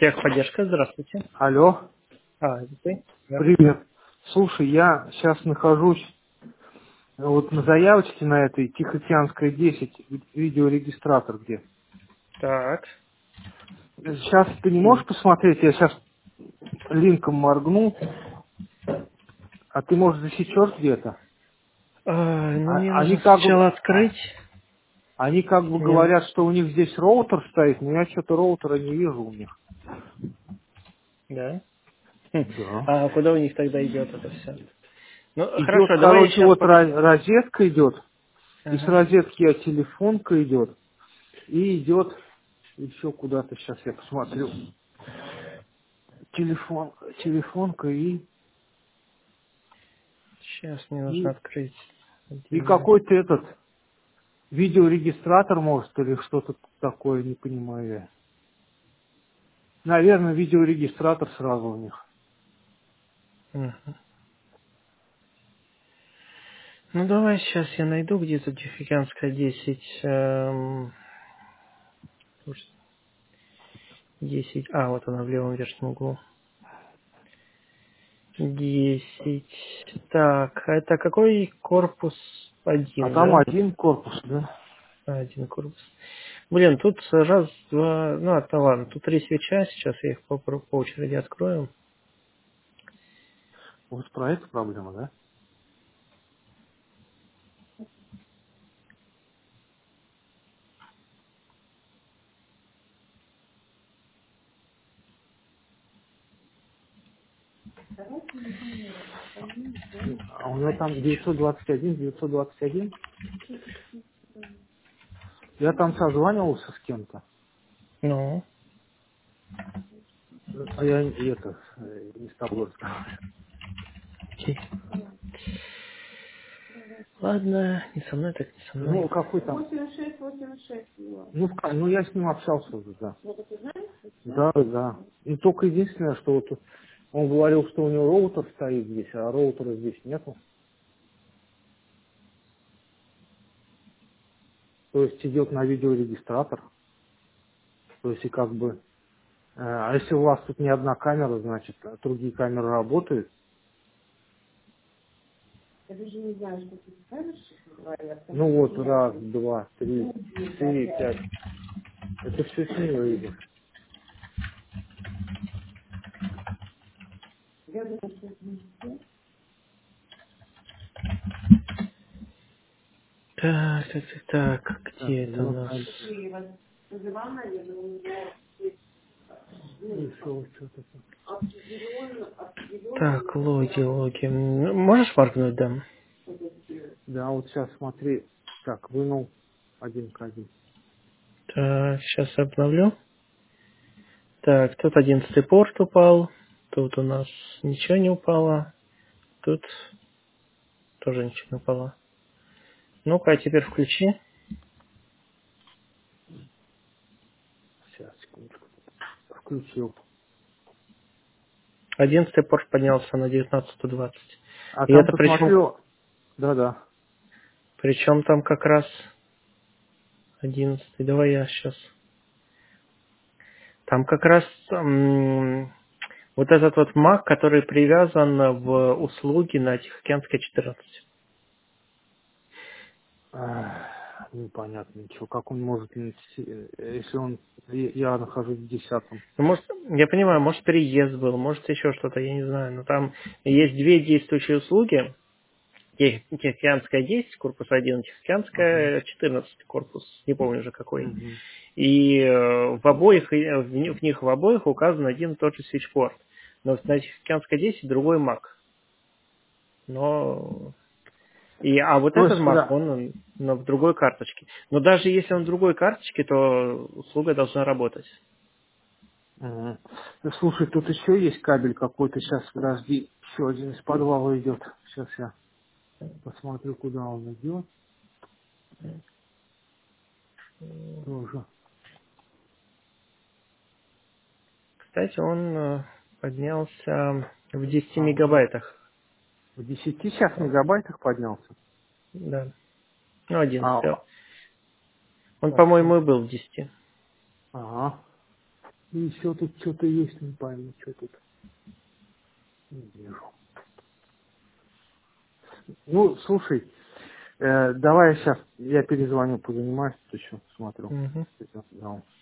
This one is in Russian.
Техподдержка, здравствуйте. Алло, Это ты? Да. привет. Слушай, я сейчас нахожусь вот на заявочке на этой Тихоокеанская 10, видеорегистратор где. Так. Сейчас ты не И, можешь посмотреть, я сейчас линком моргну, а ты, может, засечешь где-то. ну, мне Они нужно как бы, сначала открыть. они как бы Мне... говорят, что у них здесь роутер стоит, но я что-то роутера не вижу у них. Да? Хм. Да. А куда у них тогда идет это все? Ну, Идет, хорошо, давай я короче, сейчас вот пока... розетка идет, и с Ага. розетки телефонка идет, и идет еще куда-то, сейчас я посмотрю. Телефонка Сейчас мне нужно и, открыть и отдельно. какой-то этот видеорегистратор, может, или что-то такое, не понимаю я. Наверное, видеорегистратор сразу у них. Мгм. Ну, давай сейчас я найду где-то Тихоокеанская 10. 10. Вот она в левом верхнем углу. 10. Так, это какой корпус? А Один, там да? один корпус, да? Один корпус. Блин, тут раз, два, ладно, тут три свеча, сейчас я их по очереди открою. Вот про это проблема, да? А у него там 921, 921. Я там созванивался с кем-то. Ну, А я не с тобой разговариваю. окей. Ладно, не со мной, так не со мной. Ну, какой там? 8686. Ну, ну, я с ним общался уже, да. Да, да. И только единственное, что вот он говорил, что у него роутер стоит здесь, а роутера здесь нету. То есть идет на видеорегистратор. То есть и как бы... а если у вас тут не одна камера, значит, а другие камеры работают? Я даже не знаю, что ты скажешь, говорят. Ну вот, раз, два, три, четыре, пять. Это все с него идет. Я думаю, что это не все. Так, Так, где это у нас? 90. И вас вызывал, наверное, у него еще что-то. Так, логи. Можешь моргнуть, да? Да, вот сейчас смотри. Так, вынул один кабель. Так, сейчас обновлю. Так, тут 11 порт упал. Тут у нас ничего не упало. Тут тоже ничего не упало. Ну-ка, а теперь включи. Сейчас, секундочку. Включил. 11 порт поднялся на 19-20. А И там это причем, посмотрел. Да-да. причем там как раз 11. Давай я сейчас. Там как раз вот этот вот Mac, который привязан в услуги на Тихоокеанской 14. Непонятно ничего. Как он может, если он, я нахожусь в 10-м. Ну, может, я понимаю, может переезд был, может еще что-то, я не знаю. Но там есть две действующие услуги. Тихоокеанская 10, корпус 1, Ага. Тихоокеанская 14, корпус, не помню уже какой. Угу. И в обоих, в них в обоих указан один и тот же свитчпорт. Но на Тихоокеанской 10 другой Mac. Но а вот То этот есть, Mac, да. он в другой карточке. Но даже если он в другой карточке, то услуга должна работать. Мгм. Ну, слушай, тут еще есть кабель какой-то. Сейчас, подожди, еще один из подвала идет. Сейчас я посмотрю, куда он идет. Тоже. Кстати, он поднялся в 10 Он мегабайтах. в 10 сейчас мегабайтах поднялся. Да. Ну, 11. А, Он, так, по-моему, и был в 10. ага. И еще тут что-то есть, не пойму, что тут. Не вижу. Ну, слушай, давай сейчас я перезвоню, позанимаюсь, тут еще смотрю. Мгм. Да.